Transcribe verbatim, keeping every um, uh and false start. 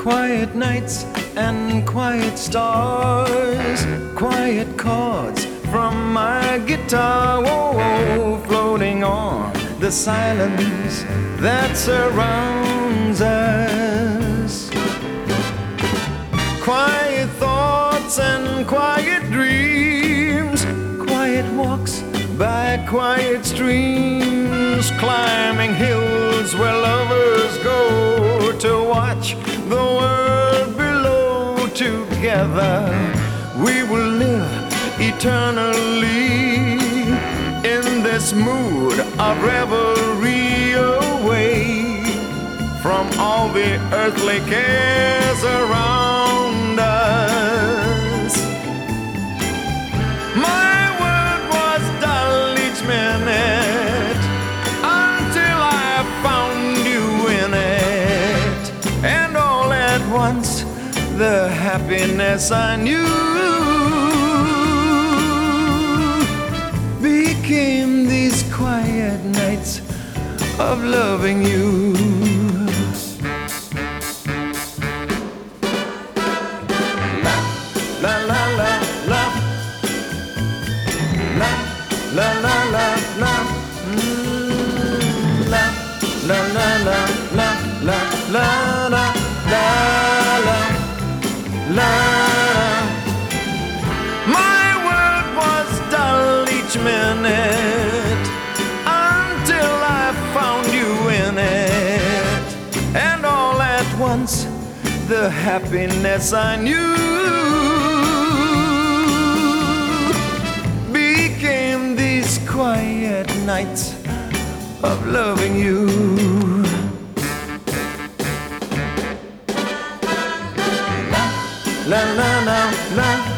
Quiet nights and quiet stars, quiet chords from my guitar, whoa, whoa, floating on the silence that surrounds us. Quiet thoughts and quiet dreams, quiet walks by quiet streams, climbing hills where lovers go to watch the world below. Together we will live eternally in this mood of revelry, away from all the earthly cares around us. My world was dull each minute until I found you in it, and all at once the happiness I knew became these quiet nights of loving you. La la la la la la la la la mm, la la la la la la la la la la. My world was dull each minute until I found you in it, and all at once the happiness I knew became these quiet nights of loving you. La la la la.